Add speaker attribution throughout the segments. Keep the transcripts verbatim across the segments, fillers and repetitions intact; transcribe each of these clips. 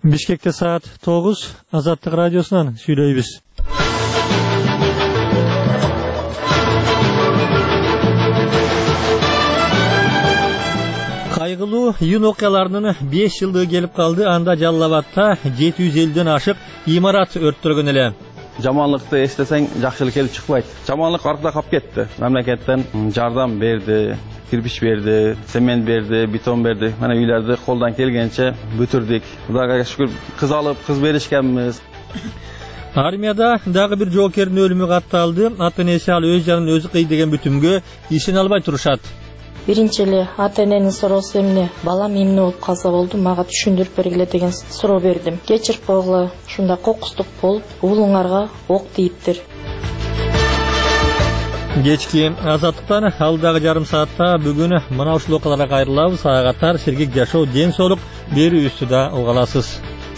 Speaker 1: Бишкекте саат тогуз, Азаттык радиосунан сүйлөйбүз. Кайгылуу июнь окуяларынын беш жылдыгы келип калды. Анда Жалал Абадта жети жүз элүүдөн ашык имарат өрттөргөн эле.
Speaker 2: Жаманлыкты эстесең, жакшылык келип чыкпайт. Жаманлык артта калып кетти. Мамлекеттен жардам берди, кирпич берди, цемент берди, бетон берди. Мына үйлөрдү колдон келгенче бүтүрдүк. Кудайга шүкүр, кыз алып, кыз беришкенбиз.
Speaker 1: Армияда дагы бир жоокердин өлүмү катталды. Ата-энеси ал өз жанын өзү кый деген бүтүмгө ишене албай турушат.
Speaker 3: Биринчи эле ата-эненин суроосу эмне? Балам эмне болуп калса болду, мага түшүндүрүп бергиле деген суроо бердим. Кечирип койгула, ушундай кокустук болуп, уулуңарга ок тийиптир.
Speaker 1: Кечки Азаттыктан алдагы жарым саатта бүгүн мына ушул окуяларга кайрылабыз. Саягаттар сергек жашоо, ден соолук берүүбүздү да угаласыз.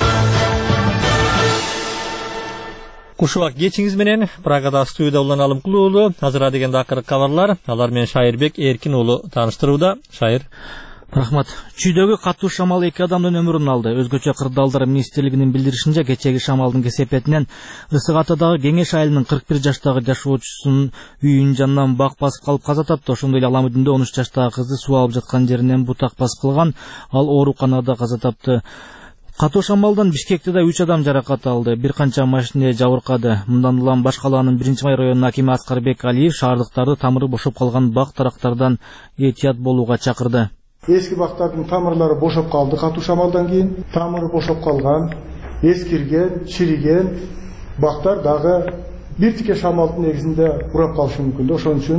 Speaker 1: Кушубак кечиңиз менен Прагада студияда улан Алымкул уулу. Азыр дегенде акыркы кабарлар. Алар менен Шайырбек Эркин уулу тааныштырууда. Шайыр.
Speaker 4: Рахмат. Чүйдөгү катуу шамал эки адамдын өмүрүн алды. Өзгөчө Кырдаалдар министрлигинин билдиришинче, кечеги шамалдын кесепетинен Ысык Атадагы Кеңеш айылынын кырк бир жаштагы жашоочусунун үйүнүн жанынан бак басып калып каза тапты. Ошондой эле Аламүдүндө он үч жаштагы кызды суу алып жаткан жеринен бутак басып калган. Ал ооруканада каза тапты. Катуу шамалдан Бишкекте да үч адам жаракат алды. Бир канча машина жабыркады. Мындан улам Баш калаанын биринчи май районунун акими Аскарбек Алиев шаардыктарды тамыры бошоп калган бак тарактардан этият болууга чакырды.
Speaker 5: Эски бактардын тамырлары бошоп калды. Катуу шамалдан кийин тамыры бошоп калган, эскирген, чириген бактар дагы бир тике шамалдын негизинде урап калышы мүмкүн. Ошон үчүн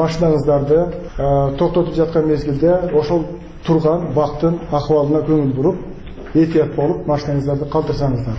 Speaker 5: машинаңыздарды токтотуп жаткан мезгилде ошол турган бактын акыбалына көңүл буруп, этият болуп, машинаңыздарды калтырсаңыздар.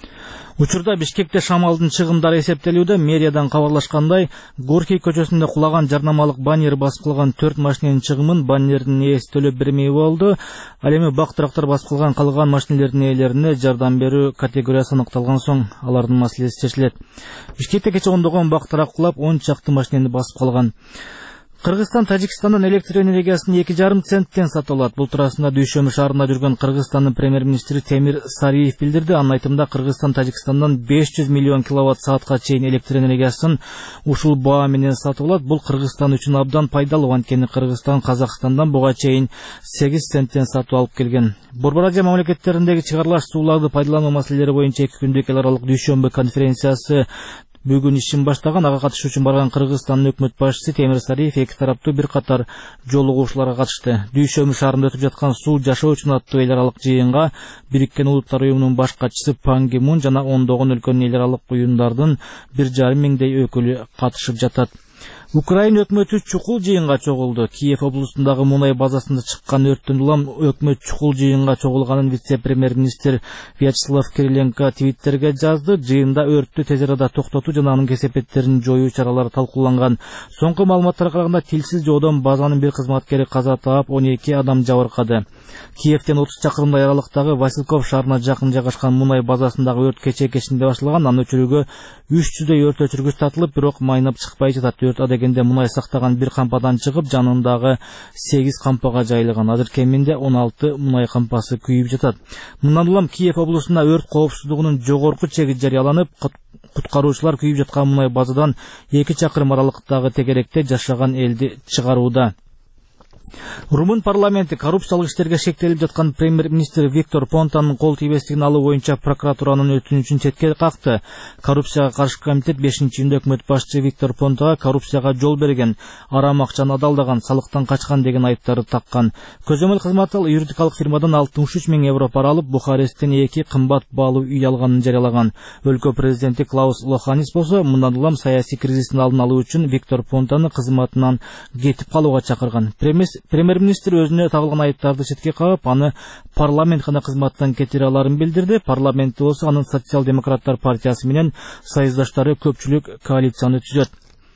Speaker 4: Учурда Бишкекте шамалдын чыгымдары эсептелүүдө. Мэриядан кабарлашкандай, Горький көчөсүндө кулаган жарнамалык баннер басып калган төрт машиненин чыгымын баннердин ээси төлөп бермей болду. Ал эми бак тарактар басып калган калган машинелердин ээлерине жардам берүү категориясы аныкталган соң алардын маселеси чечилет. Бишкекте кече ондогон бак тарак кулап, он чакты машинени басып калган. Кыргызстан Тажикстандан электр энергиясын эки жарым центтен сатып алат. Бул туурасында Дүйшөмү шаарында жүргөн Кыргызстандын премьер-министри Темир Сариев билдирди. Анын айтымында Кыргызстан Тажикстандан беш жүз миллион киловатт саатка чейин электр энергиясын ушул баа менен сатып алат. Бул Кыргызстан үчүн абдан пайдалуу, анткени Кыргызстан Казакстандан буга чейин сегиз центтен сатып алып келген. Борбор Азия мамлекеттериндеги чыгарылаш сууларды пайдалануу маселелери боюнча эки күндүк эл аралык Дүйшөмбү конференциясы бүгүн ишин баштаган. Ага катышуу үчүн барган Кыргызстандын өкмөт башчысы Темир Сариев эки тараптуу бир катар жолугуушууларга катышты. Дүйшөмү шаарында өтүп жаткан суу жашоо үчүн аттуу эл аралык жыйынга Бириккен Улуттар уюмунун баш катчысы Пан Ги Мун жана ондогон өлкөнүн эл аралык уюмдардын бир жарым миңдей өкүлү катышып жатат. Украина өкмөтү чукул жыйынга чогулду. Киев облусундагы мунай базасында чыккан өрттөн улам өкмөт чукул жыйынга чогулганын вице-премьер-министр Вячеслав Кириленко твиттерге жазды. Жыйында өрттү тез арада токтотуу жана анын кесепеттерин жоюу чаралары талкууланган. Соңку маалыматтарга караганда тилсиз жоодон базанын бир кызматкери каза таап, он эки адам жабыркады. Киевден отуз чакырымдай аралыктагы Василков шаарына жакын жайгашкан мунай базасындагы өрт кече кечинде башталган. Аны өчүрүүгө үч жүздөй өрт өчүргүч тартылып, бирок майнап чыкпай жатат. Өрт адегенде мунай сактаган бир кампадан чыгып, жанындагы сегиз кампага жайылган. Азыр кеминде он алты мунай кампасы күйүп жатат. Мындан улам Киев облусунда өрт коопсуздугунун жогорку чеги жарыяланып, куткаруучулар күйүп жаткан мунай базадан эки чакырым аралыктагы тегеректе жашаган элди чыгарууда. Румын парламенти коррупциялык иштерге шектелип жаткан премьер-министр Виктор Понтанын кол тийбестигин алуу боюнча прокуратуранын өтүнүчүн четке какты. Коррупцияга каршы комитет бешинчи июнда өкмөт башчы Виктор Понтага коррупцияга жол берген, арам акчаны адалдаган, салыктан качкан деген айыптарды таккан. Көзөмөл кызматы юридикалык фирмадан алтымыш үч миң евро пара алып, Бухаресттен эки кымбат баалуу үй алганын жарыялаган. Өлкө президенти Клаус Лоханис болсо, мындан улам саясий кризистин алдын алуу үчүн Виктор Понтаны кызматынан кетип калууга чакырган. Премьер-министр өзүнө тагылган айыптарды четке кагып, аны парламент гана кызматтан кетире аларын билдирди. Парламентте болсо анын социал-демократтар партиясы менен союздаштары көпчүлүк коалицияны түзөт.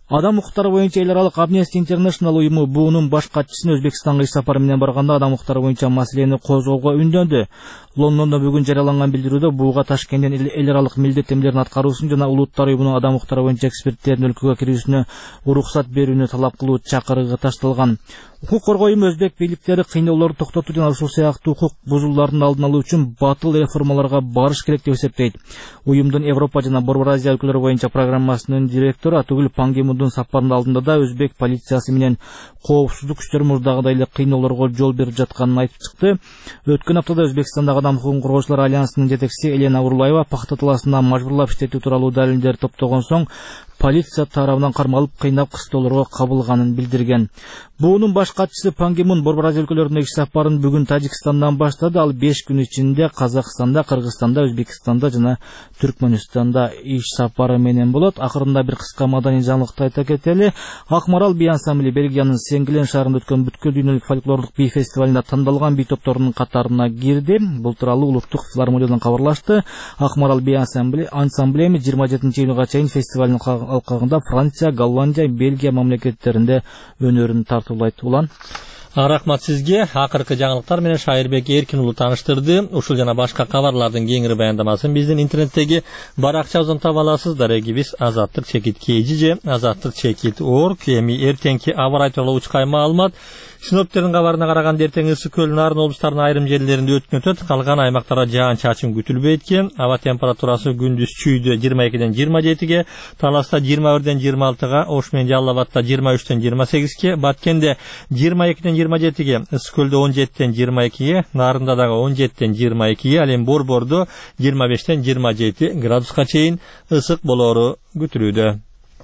Speaker 4: Адам укуктары боюнча эл аралык Amnesty International уюму буунун баш катчысын Өзбекстанга иш сапары менен барганда адам укуктары боюнча маселени козгоого үндөндү. Лондондо бүгүн жарыяланган билдирүүдө бууга Ташкенттен эл аралык милдеттемелерин аткаруусун жана улуттар уюмунун адам укуктары боюнча эксперттердин өлкөгө кирүүсүнө уруксат берүүнү талап кылуу чакырыгы ташталган. Укук коргоо уюму өзбек бийликтери кыйноолорду токтотуу жана ушул сыяктуу укук бузуулардын алдын алуу үчүн батыл реформаларга барыш керек деп эсептейт. Уюмдун Европа жана Борбор Азия өлкөлөрү боюнча программасынын директору Атугүл Пангемундун сапарынын алдында да өзбек полициясы менен коопсуздук күчтөрү мурдагыдай эле кыйноолорго жол берип жатканын айтып чыкты. Өткөн аптада Өзбекстандагы адам укугун коргоочулар альянсынын жетекчиси Елена Урлаева пахта талаасына мажбурлап иштетүү тууралуу далилдер топтогон соң полиция тарабынан кармалып кыйнап кыстоолорго кабылганын билдирген. Буунун баш катчысы Пан Ги Мун Борбор Азия өлкөлөрүнө иш сапарын бүгүн Тажикстандан баштады. Ал беш күн ичинде Казакстанда, Кыргызстанда, Өзбекстанда жана Түркмөнстанда иш сапары менен болот. Акырында бир кыска маданий жаңылыкты айта кетели. Акмарал би ансамбли Бельгиянын Сенглен шаарында өткөн бүткүл дүйнөлүк фольклорлук би фестивалында тандалган би топторунун катарына кирди. Бул тууралуу улуттук филармониядан кабарлашты. Акмарал би ансамбли ансамблеми жыйырма жетинчи июнга чейин фестивалдын алкагында Франция, Голландия, Бельгия мамлекеттеринде өнөрүн тартуулайт. Улан
Speaker 1: Рахмат сизге. Акыркы жаңылыктар менен Шайырбек Эркин уулу тааныштырды. Ушул жана башка кабарлардын кеңири баяндамасын биздин интернеттеги баракчабыздан таба аласыздар. Эгибиз азаттык чекит kg же азаттык чекит org. Эми эртеңки аба ырайы тууралуу учкай маалымат. Синоптиктердин кабарына караганда эртең ысык көл нарын облустарынын айрым жерлеринде өткөн өтөт. Калган аймактарда жаан-чачын күтүлбөйт экен. Аба температурасы күндүз Чүйдө жыйырма экиден жыйырма жетиге, Таласта жыйырма бирден жыйырма алтыга, Ош менен Жалал Абадта жыйырма үчтөн жыйырма сегизге, Баткенде жыйырма экиден жыйырма жетиге, ысык көлдө он жетиден жыйырма экиге, Нарында дагы он жетиден жыйырма экиге, ал эми Борбордо жыйырма бештен жыйырма жети градуска чейин ысык болоору күтүлүүдө.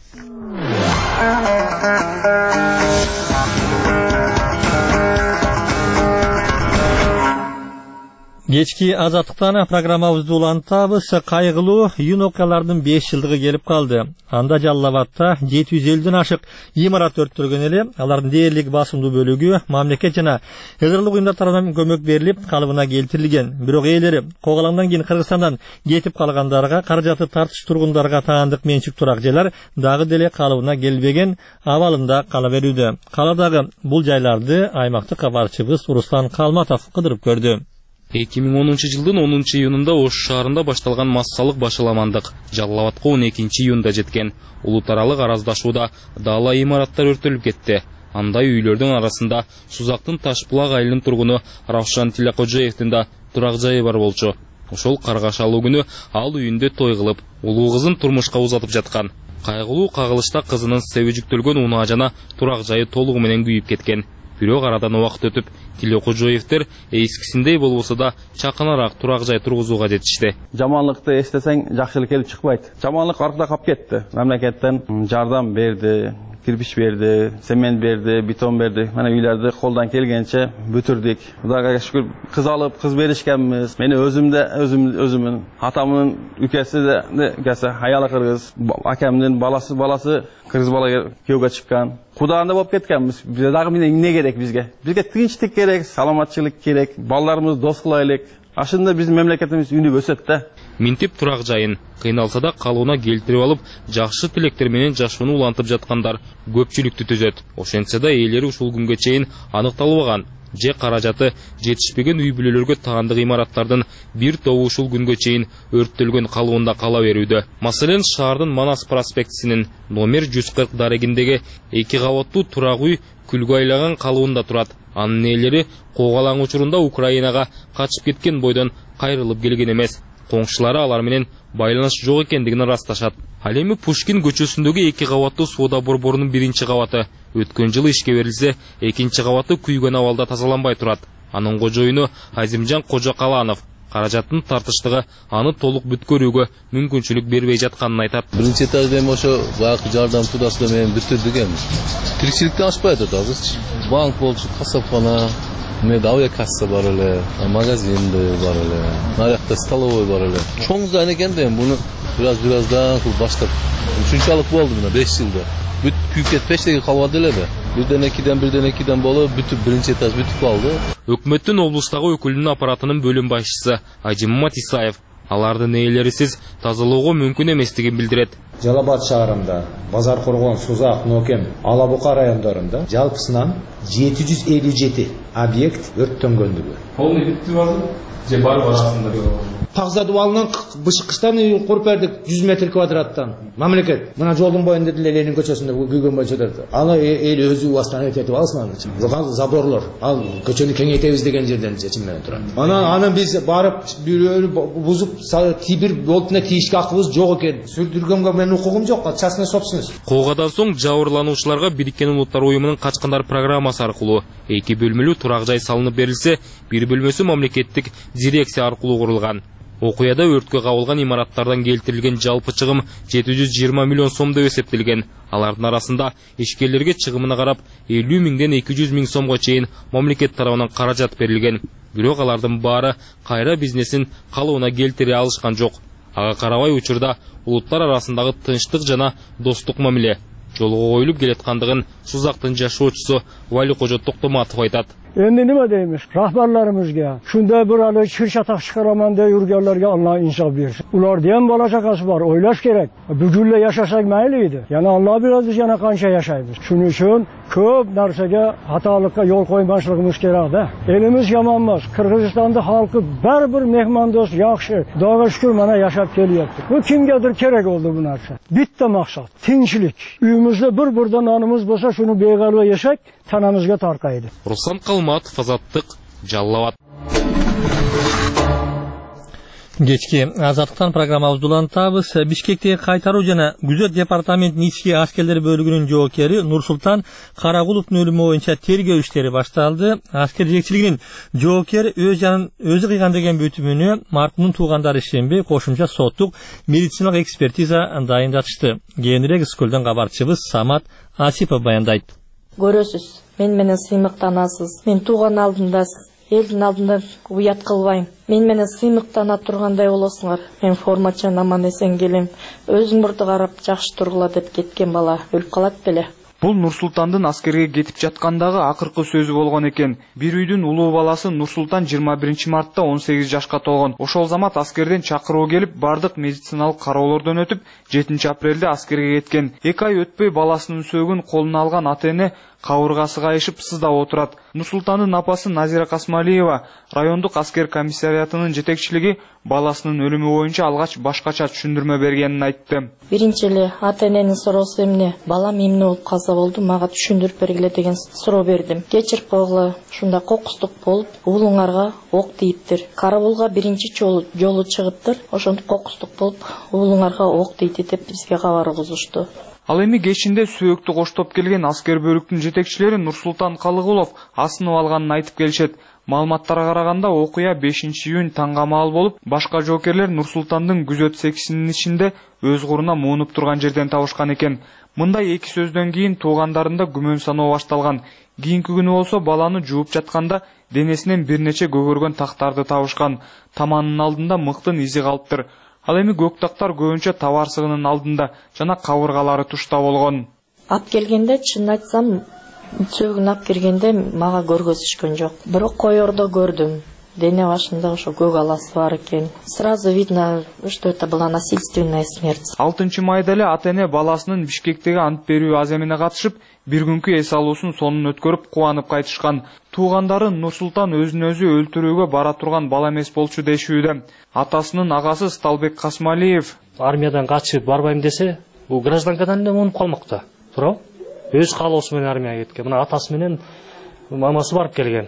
Speaker 1: Кечки азаттыктан программабызды улантабыз. Кайгылуу июнь окуялардын беш жылдыгы келип калды. Анда Жалал Абадта жети жүз элүүдөн ашык имарат өрттөлгөн эле. Алардын дээрлик басымдуу бөлүгү мамлекет жана эл аралык уюмдар тарабынан көмөк берилип, калыбына келтирилген. Бирок ээлери когаламдан кийин Кыргызстандан кетип калгандарга, каражаты тартыш тургундарга таандык менчик турак жайлар дагы деле калыбына келбеген абалында кала берүүдө. Каладагы бул жайларды аймактык кабарчыбыз Руслан Калматов кыдырып көрдү.
Speaker 6: эки миң онунчу жылдын онунчу июнунда Ош шаарында башталган массалык башаламандык Жалал Абадка он экинчи июнда жеткен. Улут аралык араздашууда даала имараттар өртөлүп кетти. Андай үйлөрдүн арасында Сузактын Ташбулак айылынын тургуну Равшан Тилякожаевдин да турак жайы бар болчу. Ошол каргашалуу күнү ал үйүндө той кылып, улуу кызын турмушка узатып жаткан. Кайгылуу кагылышта кызынын себежиктөлгөн унаа жана турак жайы толугу менен күйүп кеткен. Бирок арадан убакыт өтүп, Тилякожаевдер эскисиндей болбосо да чакыныраак турак жай тургузууга жетишти.
Speaker 2: Жаманлыкты эстесең, жакшылык келип чыкпайт. Жаманлык артта калып кетти. Мамлекеттен жардам берди, кирпич берди, цемент берди, бетон берди. Мына үйлөрдү колдон келгенче бүтүрдүк. Кудайга шүкүр, кыз алып, кыз беришкенбиз. Мени өзүмдө өзүм өзүмүн атамдын үкөсү да үкөсү аялы кыргыз, акамдын баласы баласы кыргыз бала күйөөгө чыккан. Кудайында болуп кеткенбиз. Бизге дагы эмне керек бизге? Бизге тынчтык керек, саламатчылык керек, балдарыбызды дос кылайлык. Ашында биздин мемлекетибиз үнүп өсөт да.
Speaker 6: Минтип турак жайын кыйналса да калууна келтирип алып, жакшы тилектер менен жашоону улантып жаткандар көпчүлүктү түзөт. Ошентсе да ээлери ушул күнгө чейин аныкталбаган. Же каражаты жетишпеген үй бүлөлөргө таандык имараттардын бир тобу ушул күнгө чейин өрттөлгөн калуунда кала берүүдө. Маселен, шаардын Манас проспектисинин номер жүз кырк дарегиндеги эки кабаттуу турак үй күлгө айлаган калуунда турат. Анын ээлери когалаң учурунда Украинага качып кеткен бойдон кайрылып келген эмес. Коңшулары алар менен байланыш жок экендигин ырасташат. Ал эми Пушкин көчөсүндөгү эки кабаттуу соода борборунун биринчи кабаты өткөн жылы ишке берилсе, экинчи кабаты күйгөн абалда тазаланбай турат. Анын кожоюну Азимжан Кожокаланов каражаттын тартыштыгы аны толук бүткөрүүгө мүмкүнчүлүк бербей жатканын айтат.
Speaker 7: Биринчи этажда эми ошо баягы жардам тудасында менен бүтүрдүк эми. Тиричиликтен ашпайт атабыз. Банк болчу, касапкана, мед авиакасса бар эле, магазин бар эле, наракта столовой бар эле. Чоң зайн экен да эми буну бираз-бираздан баштап ушунчалык болду мына беш жылда. Бүт күйүп кетпеш деген калбады эле да. Бирден экиден бирден экиден болуп бүтүп биринчи этаж бүтүп калды.
Speaker 6: Өкмөттүн облустагы өкүлүнүн аппаратынын бөлүм башчысы Ажиммат Исаев алардын ээлерисиз тазалоого мүмкүн эместигин билдирет.
Speaker 8: Жалал Абад шаарында, Базаркоргон, Сузак, Нокен, Ала Бука райондорунда жалпысынан жети жүз элүү жети объект өрттөнгөндүгү.
Speaker 6: Полный бүттү базы же бар барасында
Speaker 8: Пагзадып алынган бышкычтан үй куруп бердик жүз метр квадраттан. Мамлекет мына жолдун боюнда деле Ленин көчөсүндө күйгөн боюнча аны эл өзү вастан этип алсын. Заборлор ал көчөнү кеңейтебиз деген жерден чечим менен турат. Анан аны биз барып бирөөнү бузуп тибир болтуна тийишке акыбыз жок экен. Сүрдүргөнгө менин укугум жок, частный собственность.
Speaker 6: Куугадан соң жабырлануучуларга Бириккен Улуттар уюмунун Качкындар программасы аркылуу эки бөлмөлүү турак жай салынып берилсе, бир бөлмөсү мамлекеттик дирекция аркылуу курулган. Окуяда өрткө кабылган имараттардан келтирилген жалпы чыгым жети жүз жыйырма миллион сомдо эсептелген. Алардын арасында ишкерлерге чыгымына карап элүү миңден эки жүз миң сомго чейин мамлекет тарабынан каражат берилген. Бирок алардын баары кайра бизнесин калыбына келтире алышкан жок. Ага карабай учурда улуттар арасындагы тынчтык жана достук мамиле жолго коюлуп келаткандыгын Сузактын жашоочусу Вали Кожо Токтоматов айтат.
Speaker 9: Endi nima deymiz? Rahbarlarimizga shunday bir hali chir-chataq chiqaraman deb yurganlarga Alloh insof bersin. Ularda ham bola chaqasi bor, o'ylash kerak. Bugunla yashasak mayli edi. Yana Alloh biladi yana qancha yashaymiz. Shuning uchun ko'p narsaga xatolikka yo'l qo'ymasligimiz kerak-da. Elimiz yomon emas. Qirg'izistonda xalqi baribir mehmondo'st, yaxshi. Xudoga shukr mana yashab kelyapti. Bu kimgadir kerak bo'ldi bu narsa. Bitta maqsad, tinchlik. Uyimizda bir-birda nonimiz bo'lsa, shuni beg'alva yesak, tanamizga tarqaydi.
Speaker 6: Руслан Калматов, Азаттык, Жалал Абад.
Speaker 1: Кечки Азаттыктан программабызды улантабыз. Бишкектеги кайтаруу жана күзөт департаментинин ички аскерлер бөлүгүнүн жоокери Нурсултан Карагуловдун өлүмү боюнча тергөө иштери башталды. Аскер жетекчилигинин жоокери өз жанын өзү кыйган деген бүтүмүнө маркумдун туугандары ишенбей, кошумча соттук медициналык экспертиза дайындатышты. Кийинирээк Искөлдөн кабарчыбыз Самат Асипов баяндайт.
Speaker 3: Көрөсүз, мен менен сыймыктанасыз. Мен тууган алдындасыз. Элдин алдында уят кылбайм. Мен менен сыймыктана тургандай болосуңар. Мен формачан аман эсен келем. Өзүң мурду карап жакшы тургула деп кеткен бала өлүп калат беле.
Speaker 10: Бул Нурсултандын аскерге кетип жаткандагы акыркы сөзү болгон экен. Бир үйдүн улуу баласы Нурсултан жыйырма биринчи мартта он сегиз жашка толгон. Ошол замат аскерден чакыруу келип, бардык медициналык кароолордон өтүп, жетинчи апрелде аскерге кеткен. эки ай өтпөй баласынын сөөгүн колуна алган ата-эне кабыргасы кайышып сыздап отурат. Нурсултандын апасы Назира Касмалиева райондук аскер комиссариатынын жетекчилиги баласынын өлүмү боюнча алгач башкача түшүндүрмө бергенин айтты.
Speaker 3: Биринчи эле ата-эненин суроосу эмне? Балам эмне болуп каза болду, мага түшүндүрүп бергиле деген суроо бердим. Кечирип койгула, ушундай кокустук болуп, уулуңарга ок тийиптир. Карабулга биринчи жолу жолу чыгыптыр. Ошондо кокустук болуп, уулуңарга ок тийди деп бизге кабар угузушту.
Speaker 10: Ал эми кечинде сөөктү коштоп келген аскер бөлүктүн жетекчилери Нурсултан Калыгулов асынып алганын айтып келишет. Маалыматтарга караганда окуя бешинчи июнь таңга маал болуп, башка жоокерлер Нурсултандын күзөт сексинин ичинде өз куруна муунуп турган жерден табышкан экен. Мындай эки сөздөн кийин туугандарында күмөн саноо башталган. Кийинки күнү болсо баланы жууп жатканда денесинен бир нече көгөргөн тактарды табышкан. Таманынын алдында мыктын изи калыптыр. Ал эми көк тактар көбүнчө табарсыгынын алдында жана кабыргалары тушта болгон.
Speaker 3: Ап келгенде чын айтсам, сөөгүн ап киргенде мага көргөзүшкөн жок. Бирок койордо көрдүм. Дене башында ошо көк аласы бар экен. Сразу видно, что это была насильственная смерть.
Speaker 10: алтынчы майда эле ата-эне баласынын Бишкектеги ант берүү аземине катышып, бир күнкү эс алуусун сонун өткөрүп кубанып кайтышкан. Туугандары Нурсултан өзүн өзү өлтүрүүгө бара турган бала эмес болчу дешүүдө. Атасынын агасы Сталбек Касмалиев
Speaker 11: армиядан качып барбайм десе, бул гражданкадан эле муунуп калмакта. Туурабы? Өз каалоосу менен армияга кеткен. Мына атасы менен мамасы барып келген.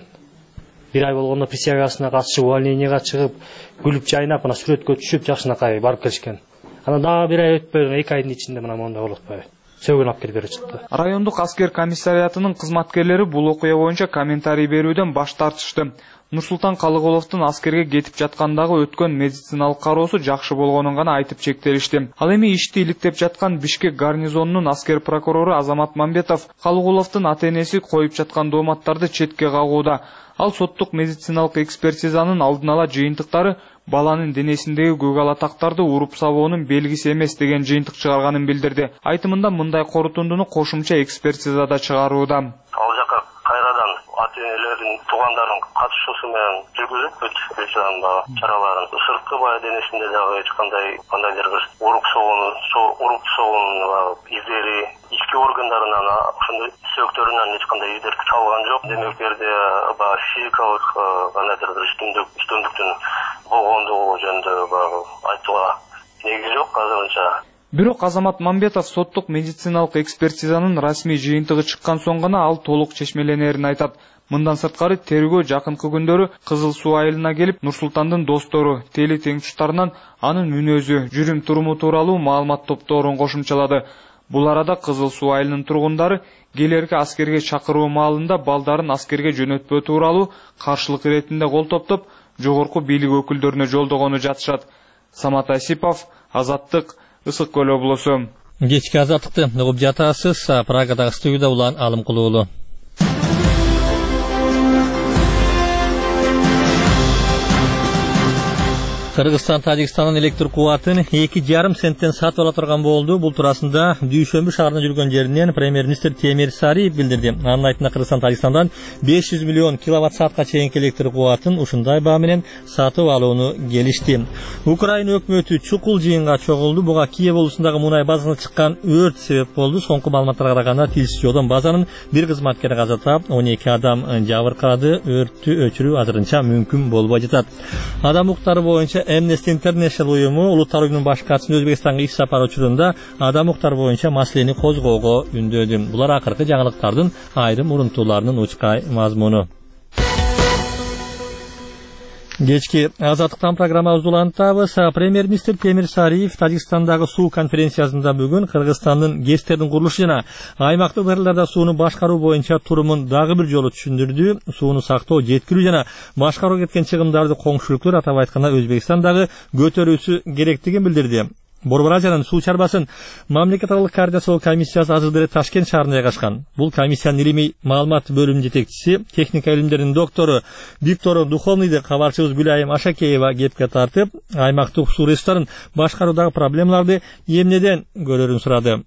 Speaker 11: Бир ай болгондо присягасына катышып, увольнениега чыгып, күлүп жайнап, мына сүрөткө түшүп, жакшынакай барып келишкен. Анан дагы бир ай өтпөй, эки айдын ичинде мына мондай болуп атпайбы? Сөөгүн ап келип берип чыкты.
Speaker 10: Райондук аскер комиссариатынын кызматкерлери бул окуя боюнча комментарий берүүдөн баш тартышты. Нурсултан Калыгуловдун аскерге кетип жаткандагы өткөн медициналык кароосу жакшы болгонун гана айтып чектелишти. Ал эми ишти иликтеп жаткан Бишкек гарнизонунун аскер прокурору Азамат Мамбетов Калыгуловдун ата-энеси коюп жаткан дооматтарды четке кагууда. Ал соттук медициналык экспертизанын алдын ала жыйынтыктары баланын денесиндеги көк ала тактарды уруп сабоонун белгиси эмес деген жыйынтык чыгарганын билдирди. Айтымында мындай корутундуну кошумча экспертизада чыгарууда.
Speaker 12: Ал жака кайрадан ата-энелердин, туугандардын катышуусу менен жүргүзүп өткөрүүчүлөрдүн баягы чараларын. Сырткы баягы денесинде дагы эч кандай кандайдыр бир урук согуунун, урук согуунун издери, ички органдарынан, ошондой сөөктөрүнөн эч кандай издер табылган жок. Демек, жерде баягы физикалык кандайдыр бир үстүмдүк, үстүмдүктүн болгондугу жөнүндө баягы айтууга негиз жок азырынча.
Speaker 10: Бирок Азамат Мамбетов соттук медициналык экспертизанын расмий жыйынтыгы чыккан соң гана ал толук чечмеленерин айтат. Мындан сырткары тергөө жакынкы күндөрү Кызыл Суу айылына келип, Нурсултандын достору, тели теңтуштарынан анын мүнөзү, жүрүм туруму тууралуу маалымат топторун кошумчалады. Бул арада Кызыл Суу айылынын тургундары келерки аскерге чакыруу маалында балдарын аскерге жөнөтпөө тууралуу каршылык иретинде кол топтоп, жогорку бийлик өкүлдөрүнө жолдогону жатышат. Самат Асипов, Азаттык, Ысык Көл облусу.
Speaker 1: Кечки азаттыкты угуп жатасыз. Прагадагы студияда Улан Алымкулуулу. Кыргызстан Тажикстандын электр кубатын эки жарым центтен сатып ала турган болду. Бул туурасында Дүйшөмбү шаарында жүргөн жеринен премьер-министр Темир Сариев билдирди. Анын айтымында Кыргызстан Тажикстандан беш жүз миллион киловатт саатка чейинки электр кубатын ушундай баа менен сатып алууну келишти. Украина өкмөтү чукул жыйынга чогулду. Буга Киев облусундагы мунай базасына чыккан өрт себеп болду. Соңку маалыматтарга караганда тилсиз жолдон базанын бир кызматкери каза таап, он эки адам жабыркады. Өрттү өчүрүү азырынча мүмкүн болбой жатат. Адам укуктары боюнча Amnesty International уюму улуттар уюмунун баш катчысын Өзбекстанга иш сапар учурунда адам укуктары боюнча маселени козгоого үндөдү. Булар акыркы жаңылыктардын айрым урунтууларынын учкай мазмуну. Кечки азаттыктан программабызды улантабыз. Премьер-министр Темир Сариев Тажикстандагы суу конференциясында бүгүн Кыргызстандын ГЭСтердин курулушу жана аймактык ырларда сууну башкаруу боюнча турумун дагы бир жолу түшүндүрдү. Сууну сактоо, жеткирүү жана башкаруу кеткен чыгымдарды коңшу өлкөлөр, атап айтканда Өзбекстандагы көтөрүүсү керектигин билдирди. Борбор Азиянын суу чарбасын мамлекет аралык координациялоо комиссиясы азыр деле Ташкент шаарында жайгашкан. Бул комиссиянын илимий маалымат бөлүмүнүн жетекчиси, техника илимдеринин доктору Виктор Духовныйды кабарчыбыз Гүлайым Ашакеева кепке тартып, аймактык суу ресурстарын башкаруудагы проблемаларды эмнеден көрөрүн сурады.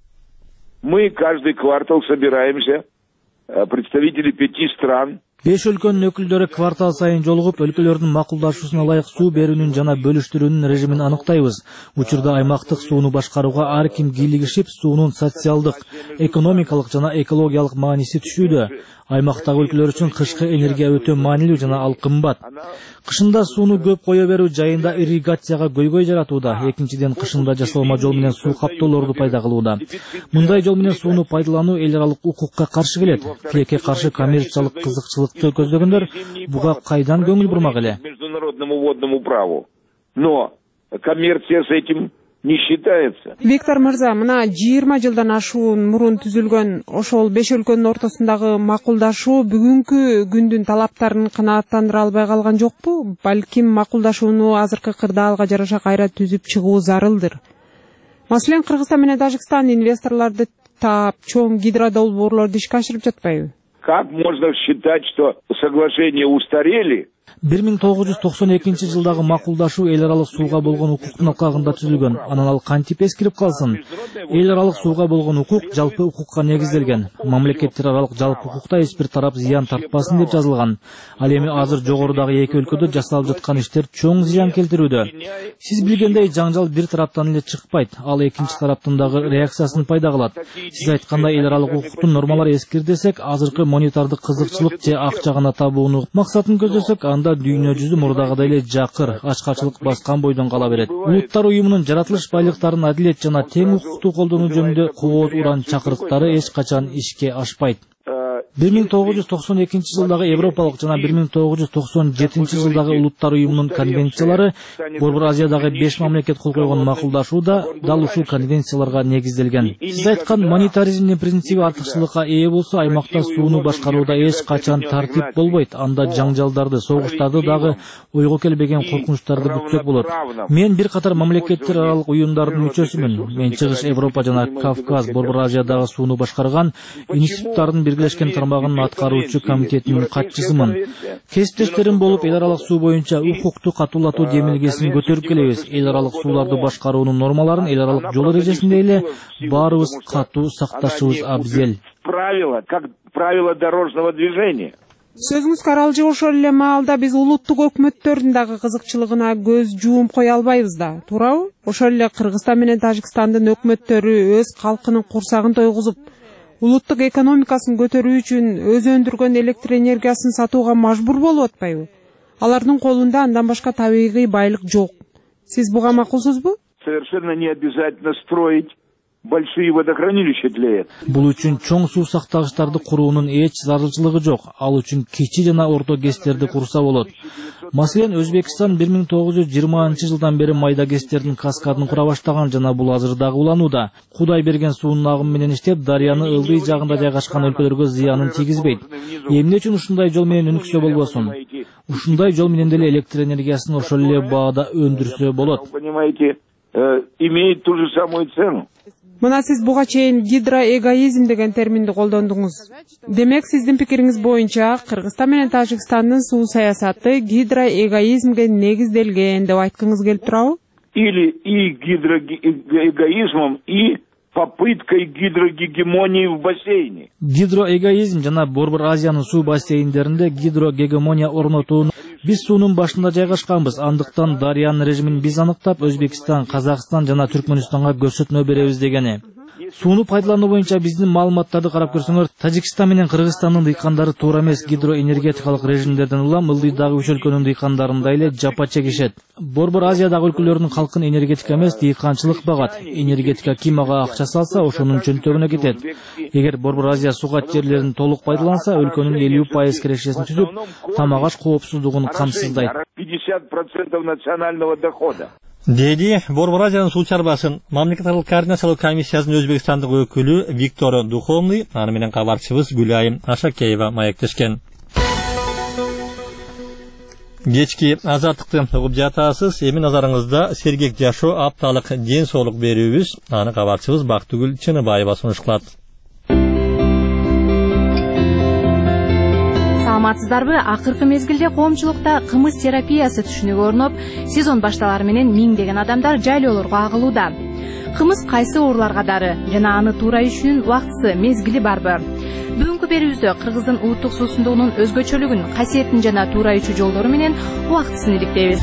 Speaker 13: Мы каждый квартал собираемся, представители пяти стран.
Speaker 4: Беш өлкөнүн өкүлдөрү квартал сайын жолугуп, өлкөлөрдүн макулдашуусуна ылайык суу берүүнүн жана бөлүштүрүүнүн режимин аныктайбыз. Учурда аймактык сууну башкарууга ар ким кийлигишип, суунун социалдык, экономикалык жана экологиялык мааниси түшүүдө. Аймактагы өлкөлөр үчүн кышкы энергия өтө маанилүү жана ал кымбат. Кышында сууну көп кое берүү жайында ирригацияга көйгөй жаратууда. Экинчиден, кышында жасалма жол менен суу каптоолорду пайда кылууда. Мындай жол менен сууну пайдалануу эл аралык укукка каршы келет. Тилекке каршы коммерциялык кызыкчылыкты көздөгөндөр буга кайдан көңүл бурмак эле?
Speaker 13: Международному водному праву. Но коммерция с этим не считается.
Speaker 14: Виктор Мырза, мына жыйырма жылдан ашуун мурун түзүлгөн ошол беш өлкөнүн ортосундагы макулдашуу бүгүнкү күндүн талаптарын канааттандыра албай калган жокпу? Балким макулдашууну азыркы кырдаалга жараша кайра түзүп чыгуу зарылдыр. Маселен, Кыргызстан менен Тажикстан инвесторлорду таап, чоң гидродолбоорлорду ишке ашырып жатпайбы?
Speaker 13: Как можно считать, что соглашения устарели?
Speaker 4: бир миң тогуз жүз токсон экинчи жылдагы макулдашуу эл аралык сууга болгон укуктун алкагында түзүлгөн. Анан ал кантип эскирип калсын? Эл аралык сууга болгон укук жалпы укукка негизделген. Мамлекеттер аралык жалпы укукта эч бир тарап зыян тартпасын деп жазылган. Ал эми азыр жогорудагы эки өлкөдө жасалып жаткан иштер чоң зыян келтирүүдө. Сиз билгендей, жаңжал бир тараптан эле чыкпайт, ал экинчи тараптын дагы реакциясын пайда кылат. Сиз айткандай эл аралык укуктун нормалары эскир десек, азыркы монетардык кызыкчылык же акча гана табууну максатын көздөсөк, анда дүйнө жүзү мурдагыдай эле жакыр, ачкачылык баскан бойдон кала берет. Улуттар уюмунун жаратылыш байлыктарын адилет жана тең укуктуу колдонуу жөнүндө кооз уран чакырыктары эч качан ишке ашпайт. бир миң тогуз жүз токсон экинчи жылдагы Европалык жана бир миң тогуз жүз токсон жетинчи жылдагы Улуттар уюмунун конвенциялары Борбор Азиядагы беш мамлекет кол койгон макулдашууда дал ушул конвенцияларга негизделген. Сиз айткан монетаризмдин принциби артыкчылыкка ээ болсо, аймакта сууну башкарууда эч качан тартип болбойт. Анда жаңжалдарды, согуштарды дагы ойго келбеген коркунучтарды күтсөк болот. Мен бир катар мамлекеттер аралык уюмдардын мүчөсүмүн. Мен Чыгыш Европа жана Кавказ, Борбор Азиядагы сууну башкарган институттардын биргелешкен тармагынын аткаруучу комитетинин катчысымын. Кесиптештерим болуп, эл аралык суу боюнча укукту катуулатуу демилгесин көтөрүп келебиз. Эл аралык сууларды башкаруунун нормаларын эл аралык жол эрежесинде эле баарыбыз катуу сакташыбыз абзел.
Speaker 13: Правила, как правила дорожного движения.
Speaker 14: Сөзүңүз каралжы, ошол эле маалда биз улуттук өкмөттөрдүн дагы кызыкчылыгына көз жуум кое албайбыз да, туурабы? Ошол эле Кыргызстан менен Тажикстандын өкмөттөрү өз калкынын курсагын тойгузуп, улуттук экономикасын көтөрүү үчүн өзү өндүргөн электр энергиясын сатууга мажбур болуп атпайбы? Алардын колунда андан башка табигый байлык жок. Сиз буга макулсузбу?
Speaker 13: Совершенно не обязательно строить большие водохранилища для этого.
Speaker 4: Бул үчүн чоң суу сактагычтарды куруунун эч зарылчылыгы жок. Ал үчүн кичи жана орто гэстерди курса болот. Маселен, Өзбекстан бир миң тогуз жүз жыйырманчы жылдан бери майда гэстердин каскадын кура баштаган жана бул азыр дагы уланууда. Кудай берген суунун агымы менен иштеп, дарыяны ылдый жагында жайгашкан өлкөлөргө зыянын тийгизбейт. Эмне үчүн ушундай жол менен өнүксө болбосун? Ушундай жол менен деле электр энергиясын ошол эле баада өндүрсө болот.
Speaker 13: Понимаете, имеет ту же самую цену.
Speaker 14: Мына сиз буга чейин гидроэгоизм деген терминди колдондуңуз. Демек, сиздин пикириңиз боюнча, Кыргызстан менен Тажикстандын суу саясаты гидроэгоизмге негизделген деп айткыңыз келип турабы?
Speaker 13: Или и гидроэгоизмом, и попыткой гидрогегемонии в бассейне.
Speaker 4: Гидроэгоизм жана Борбор Азиянын суу бассейндеринде гидрогегемония орнотууну биз суунун башында жайгашканбыз. Андыктан дарыянын режимин биз аныктап, Өзбекстан, Казакстан жана Түркмөнстанга көрсөтмө беребиз дегени. Сууну пайдалануу боюнча биздин маалыматтарды карап көрсөңөр, Тажикстан менен Кыргызстандын дыйкандары туура эмес гидроэнергетикалык режимдерден улам ылдыйдагы үч өлкөнүн дыйкандарындай эле жапа чегишет. Борбор Азиядагы өлкөлөрдүн калкын энергетика эмес, дыйканчылык багат. Энергетика ким ага акча салса, ошонун чөнтөгүнө кетет. Эгер Борбор Азия сугат жерлерин толук пайдаланса, өлкөнүн элүү пайыз кирешесин түзүп, тамак-аш коопсуздугун камсыздайт.
Speaker 13: пятьдесят процентов национального дохода.
Speaker 1: Деди Борбор Азиянын суу чарбасын мамлекеттик координациялоо комиссиясынын Өзбекстандык өкүлү Виктор Духовный, аны менен кабарчыбыз Гүлайым Ашакеева маектешкен. Кечки азаттыкты угуп жатасыз. Эми назарыңызда сергек жашоо апталык ден соолук берүүбүз. Аны кабарчыбыз Бактыгүл Чыныбаева сунуш кылат.
Speaker 15: Саламатсыздарбы? Акыркы мезгилде коомчулукта кымыз терапиясы түшүнүгү орноп, сезон башталары менен миңдеген адамдар жайлоолорго агылууда. Кымыз кайсы ооруларга дары жана аны туура ичүүнүн убактысы, мезгили барбы? Бүгүнкү берүүбүздө Кыргыздын улуттук суусундугунун өзгөчөлүгүн, касиетин жана туура ичүү жолдору менен убактысын иликтейбиз.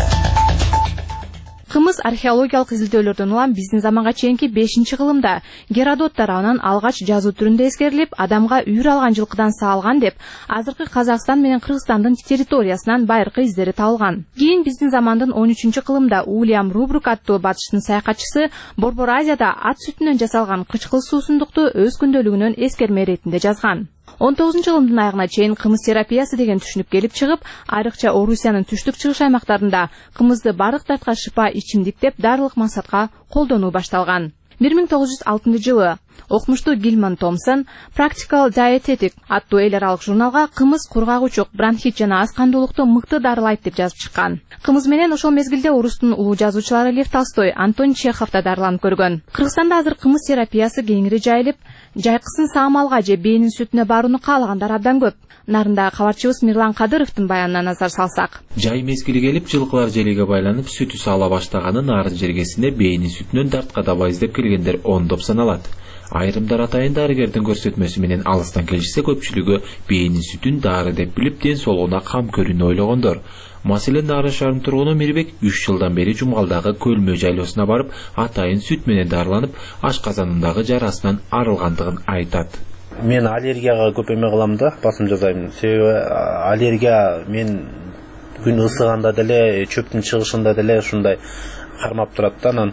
Speaker 15: Кымыз археологиялык изилдөөлөрдөн улам биздин заманга чейинки бешинчи кылымда Геродот тарабынан алгач жазуу түрүндө эскерилип, адамга үйүр алган жылкыдан саалган деп, азыркы Казакстан менен Кыргызстандын территориясынан байыркы издери табылган. Кийин биздин замандын он үчүнчү кылымда Уильям Рубрук аттуу батыштын саякатчысы Борбор Азияда ат сүтүнөн жасалган кычкыл суусундукту өз күндөлүгүнөн эскерме иретинде жазган. он тогузунчу кылымдын айыгына чейин кымыз терапиясы деген түшүнүк келип чыгып, айрыкча Орусиянын түштүк чыгыш аймактарында кымызды бардык тарткан шыпа ичимдик деп дарылык максатка колдонуу башталган. бир миң тогуз жүз алтынчы жылы окумуштуу Гилман Томсон Practical Dietetic аттуу эл аралык журналга кымыз кургагучук, бронхит жана ас кандуулукту мыкты дарылайт деп жазып чыккан. Кымыз менен ошол мезгилде орустун улуу жазуучулары Лев Толстой, Антон Чехов да дарыланып көргөн. Кыргызстанда азыр кымыз терапиясы кеңири жайылып, жайкысын саамалга же бээнин сүтүнө барууну каалагандар абдан көп. Нарында кабарчыбыз Мирлан Кадыровдун баянына назар салсак.
Speaker 16: Жай мезгили келип, жылкылар желеге байланып, сүтү саала баштаганы нарын жергесине бээнин сүтүнөн дарткадабай издеп келгендер ондоп саналат. Айрымдар атайын дарыгердин көрсөтмөсү менен алыстан келишсе, көпчүлүгү бээнин сүтүн дары деп билип, ден соолугуна кам көрүүнү ойлогондор. Маселен, Нарын шаарынын тургуну Мирбек үч жылдан бери Жумгалдагы Көлмө жайлоосуна барып, атайын сүт менен дарыланып, ашказанындагы жарасынан арылгандыгын айтат.
Speaker 17: Мен аллергияга көп эме кылам да, басым жасайм. Себеби аллергия мен күн ысыганда деле, чөптүн чыгышында деле ушундай кармап турат да. Анан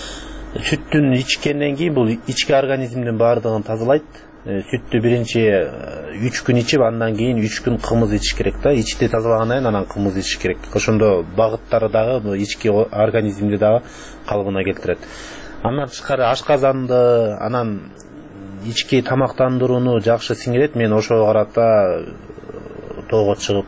Speaker 17: сүттүн ичкенден кийин бул ички организмдин баардыгын тазалайт. Сүттү биринчи үч күн ичип, андан кийин үч күн кымыз ичиш керек да. Ичти тазалагандан кийин анан кымыз ичиш керек. Ошондо багыттары дагы ички организмди дагы калыбына келтирет. Андан тышкары ашказанды, анан ички тамактандырууну жакшы сиңирет. Мен ошого карата тоого чыгып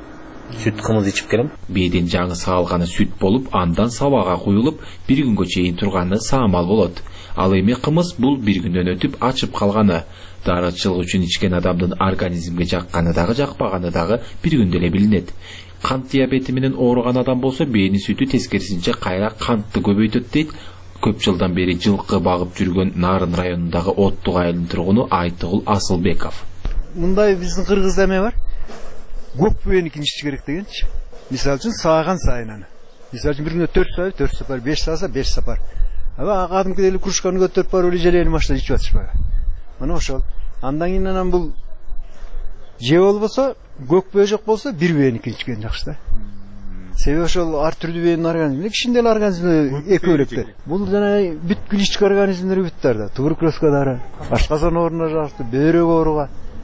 Speaker 17: сүт кымыз ичип келем.
Speaker 16: Бээдин жаңы саалганы сүт болуп, андан сабага куюлуп, бир күнгө чейин турганы саамал болот. Ал эми кымыз бул бир күндөн өтүп ачып калганы. Дарычылык үчүн ичкен адамдын организмге жакканы дагы жакпаганы дагы бир күндө эле билинет. Кант диабети менен ооруган адам болсо, бээнин сүтү тескерисинче кайра кантты көбөйтөт дейт. Көп жылдан бери жылкы багып жүргөн Нарын районундагы Оттук айылынын тургуну Айтыгул Асылбеков.
Speaker 18: Мындай биздин Кыргызда эме бар. көк бүйенікін іш керек дегенші. Мисал үшін сағаған сайын аны. Мисал үшін бір күнде төрт сағат, төрт сапар, беш сағаса, беш сапар. Аба ағадым кедейлі күрішқаны көтеріп бар, өлі желені машина ішіп атышпаға. Мына ошол. Андан кейін анан бұл же ол болса, көк бүйе жоқ болса, бір бүйенікін ішкен жақсы да. Себебі ошол ар түрді бүйенің организмі, кішіндел организмі екі өлікті. Бұл жана бүткіл ішкі организмдері бүттарда, туберкулезкадары, ашқазан орнына жақты, бөрек ауруға.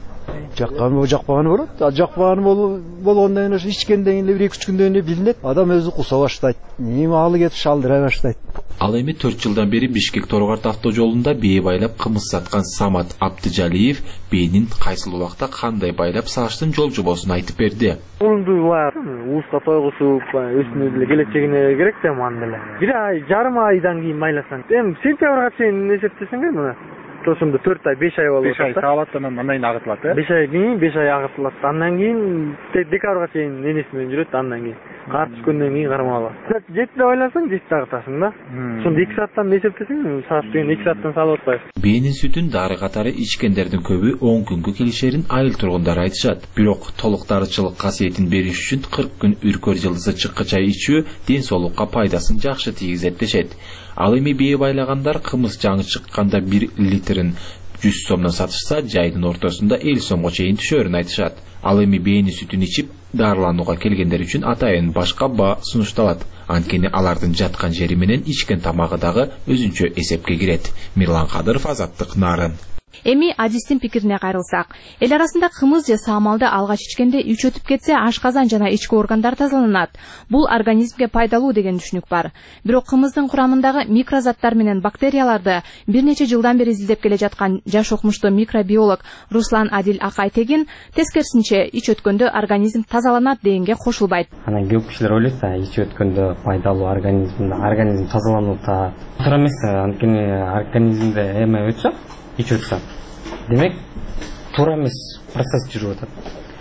Speaker 18: Жаққаны ол жақпағаны болады. Жақпағаны болғандан кейін ішкенден кейін бір екі үш күнден кейін білінеді. Адам өзі құса баштайды. Неме алы кетіп шалдыра баштайды.
Speaker 16: Ал эми төрт жылдан бери Бишкек Торғарт автожолунда бээ байлап кымыз саткан Самат Абдыжалиев бээнин кайсыл убакта кандай байлап саштын жол жобосун айтып берди.
Speaker 19: Улунду ууска тойгусуп, өсүнө деле келечегине керек да ман деле. Бир ай, жарым айдан кийин байласаң, эми сентябрга чейин эсептесең мына Тосумда төрт ай, беш ай болот.
Speaker 20: беш ай саалат анан андан кийин агытылат, э?
Speaker 19: беш ай кийин, беш ай агытылат. Андан кийин декабрга чейин энеси менен жүрөт, андан кийин. Кар түшкөндөн кийин кармалат. жетиде ойласаң, жетиде агытасың да. Сонда эки сааттан эсептесең, саат деген эки сааттан салып атпайсың.
Speaker 16: Бээнин сүтүн дары катары ичкендердин көбү он күнгө келишерин айыл тургундары айтышат. Бирок толук дарычылык касиетин бериш үчүн кырк күн үркөр жылдызы чыккы чай ичүү ден соолукка пайдасын жакшы тийгизет дешет. Ал эми бээ байлагандар кымыз жаңы чыкканда бир литрин жүз сомдон сатышса, жайдын ортосунда элүү сомго чейин түшөрүн айтышат. Ал эми бээнин сүтүн ичип дарыланууга келгендер үчүн атайын башка баа сунушталат. Анткени алардын жаткан жери менен ичкен тамагы дагы өзүнчө эсепке кирет. Мирлан Кадыров, Азаттык, Нарын.
Speaker 15: Эми адистин пикирине кайрылсак, эл арасында кымыз же саамалды алгач ичкенде үч өтүп кетсе, ашказан жана ички органдар тазаланат. Бул организмге пайдалуу деген түшүнүк бар. Бирок кымыздын курамындагы микрозаттар менен бактерияларды бир нече жылдан бери изилдеп келе жаткан жаш окумуштуу микробиолог Руслан Адил Акайтегин тескерисинче ич өткөндө организм тазаланат дегенге кошулбайт.
Speaker 21: Анан көп кишилер ойлойт, ич өткөндө пайдалуу организм, организм тазаланып атат. Туура эмес, анткени организмде эме өтсө, ич өтсө. Демек, туура эмес процесс жүрүп атат.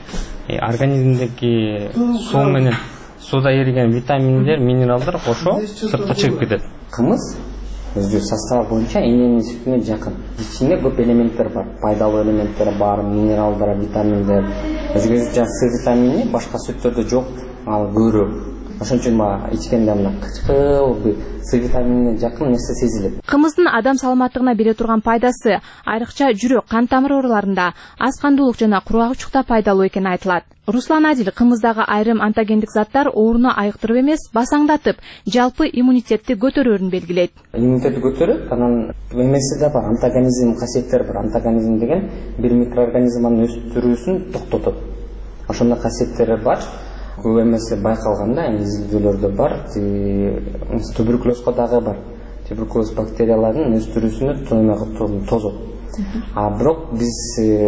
Speaker 21: Организмдеги суу менен сууда эриген витаминдер, минералдар кошо сыртка чыгып кетет. Кымыз өзү составы боюнча эненин сүтүнө жакын. Ичинде көп элементтер бар, пайдалуу элементтер бар, минералдар, витаминдер. Өзгөчө С витамини башка сүттөрдө жок, ал көбүрөөк. Ошон үчүн мага ичкенде мына кычкыл С витаминине жакын нерсе сезилет.
Speaker 15: Кымыздын адам саламаттыгына бере турган пайдасы айрыкча жүрөк, кан тамыр ооруларында, аз кандуулук жана кургагычукта пайдалуу экени айтылат. Руслан Адил кымыздагы айрым антогендик заттар ооруну айыктырып эмес, басаңдатып, жалпы иммунитетти көтөрөөрүн белгилейт.
Speaker 21: Иммунитетти көтөрөт, анан эмеси да бар, антогенизм касиеттери бар. Антогенизм деген бир микроорганизманын өстүрүүсүн токтотот. Ошондой касиеттери бар. Көп эмеси байкалганда, изилдөөлөрдө бар, туберкулезго дагы бар. Туберкулез бактерияларынын өстүрүүсүнө тозот. А бирок биз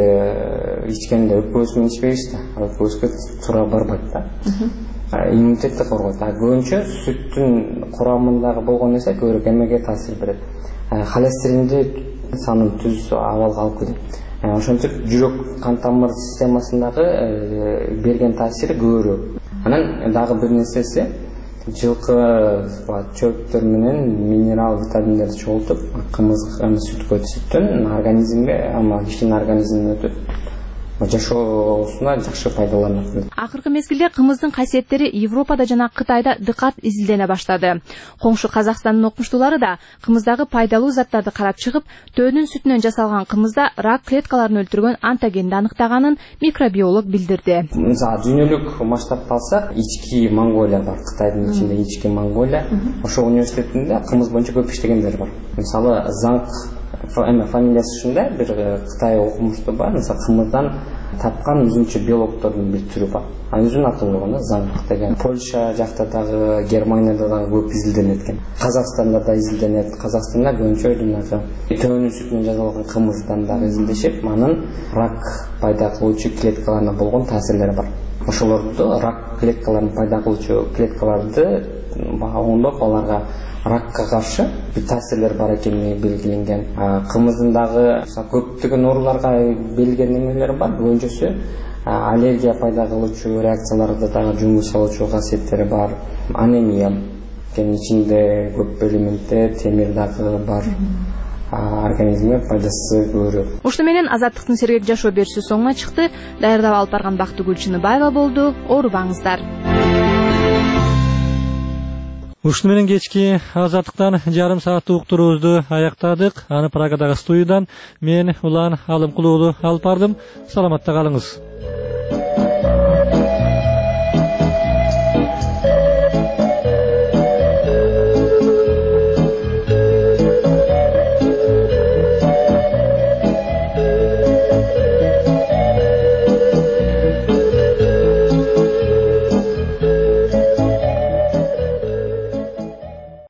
Speaker 21: ичкенде өпкөбүз менен ичпейбиз да, өпкөбүзгө туура барбайт да. Иммунитетти коргойт. А көбүнчө сүттүн курамындагы болгон нерсе көбүрөөк эмеге таасир берет. Холестеринди санын түз абалга алып келет. Ошентип жүрөк кан тамыр системасындагы берген таасири көбүрөөк. Анан дагы бир нерсеси жылкы чөптөр менен минерал витаминдерди чогултуп, кымыз сүткө сүттөн организмге, ама кишинин организмине өтөт. Жашоосуна жакшы пайдаланат.
Speaker 15: Акыркы мезгилде кымыздын касиеттери Европада жана Кытайда дыкат изилдене баштады. Коңшу Казакстандын окумуштуулары да кымыздагы пайдалуу заттарды карап чыгып, төөнүн сүтүнөн жасалган кымызда рак клеткаларын өлтүргөн антогенди аныктаганын микробиолог билдирди.
Speaker 21: Мисалы дүйнөлүк масштабта алсак, Ички Монголия бар, Кытайдын ичинде Ички Монголия. Ошол университетинде кымыз боюнча көп иштегендер бар. Мисалы Занг фамилиясы ушундай бир Кытай окумуштуу бар, мисалы кымыздан тапкан өзүнчө биологдордун бир түрү бар. Анын өзүнүн аты болгон Занг деген. Польша жакта дагы, Германияда дагы көп изилденет экен. Казакстанда да изилденет. Казакстанда көбүнчө жанагы төөнүн сүтүнөн жасалган кымыздан дагы изилдешип, анын рак пайда кылуучу клеткаларына болгон таасирлери бар. Ошолорду рак клеткаларын пайда кылуучу клеткаларды оңдоп, аларга ракка каршы бир таасирлер бар экени белгиленген. Кымыздын дагы көптөгөн ооруларга берилген эмелери бар. Көбүнчөсү аллергия пайда кылуучу реакцияларды дагы жөнгө салуучу касиеттери бар. Анемия, ичинде көп элементтер, темир дагы бар. организмге пайдасы көбүрөөк.
Speaker 15: Ушуну менен Азаттыктын сергек жашоо берүүсү соңуна чыкты. Даярдап алып барган Бактыгүл Чыныбаева болду. Оорубаңыздар.
Speaker 1: Ушуну менен кечки Азаттыктан жарым сааттык уктуруубузду аяктадык. Аны Прагадагы студиядан мен Улан Алымкулуулу алып бардым. Саламатта калыңыз.